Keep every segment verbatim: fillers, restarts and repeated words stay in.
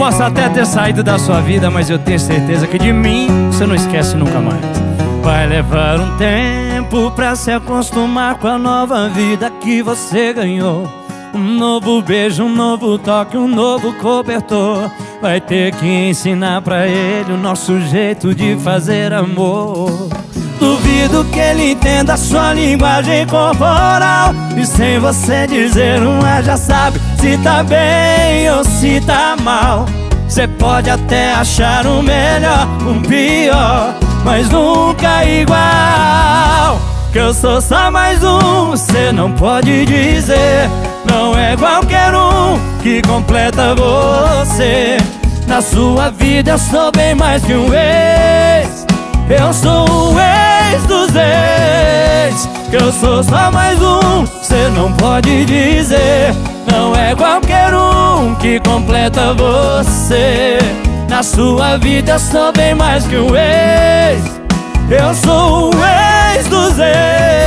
posso até ter saído da sua vida, mas eu tenho certeza que de mim você não esquece nunca mais. Vai levar um tempo pra se acostumar com a nova vida que você ganhou. Um novo beijo, um novo toque, um novo cobertor. Vai ter que ensinar pra ele o nosso jeito de fazer amor. Duvido que ele entenda a sua linguagem corporal, e sem você dizer uma já sabe se tá bem ou se tá mal. Cê pode até achar um melhor, um pior, mas nunca igual. Que eu sou só mais um, cê não pode dizer. Não é qualquer um que completa você. Na sua vida eu sou bem mais que um ex. Eu sou o ex dos ex. Que eu sou só mais um, cê não pode dizer. Não é qualquer um que completa você. Na sua vida eu sou bem mais que um ex. Eu sou o ex dos ex.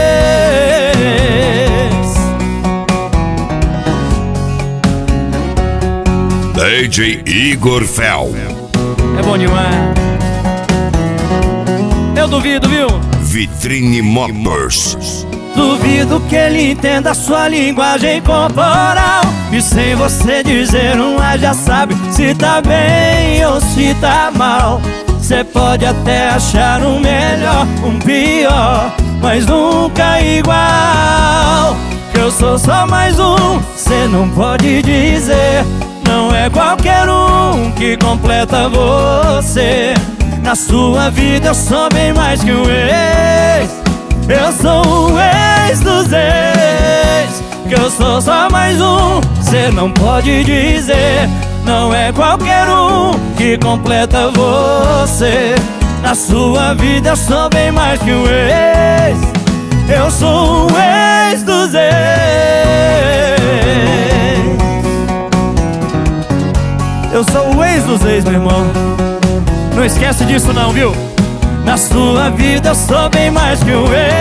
D J Igor Fel. É bom demais. Eu duvido, viu? Vitrine Motors. Duvido que ele entenda a sua linguagem corporal, e sem você dizer uma já sabe se tá bem ou se tá mal. Cê pode até achar um melhor, um pior, mas nunca igual. Que eu sou só mais um, cê não pode dizer. Não é qualquer um que completa você. Na sua vida eu sou bem mais que um ex. Eu sou o ex dos ex. Que eu sou só mais um, cê não pode dizer. Não é qualquer um que completa você. Na sua vida eu sou bem mais que um ex. Eu sou o ex dos ex. Eu sou o ex dos ex, meu irmão. Não esquece disso não, viu? Na sua vida eu sou bem mais que um ex.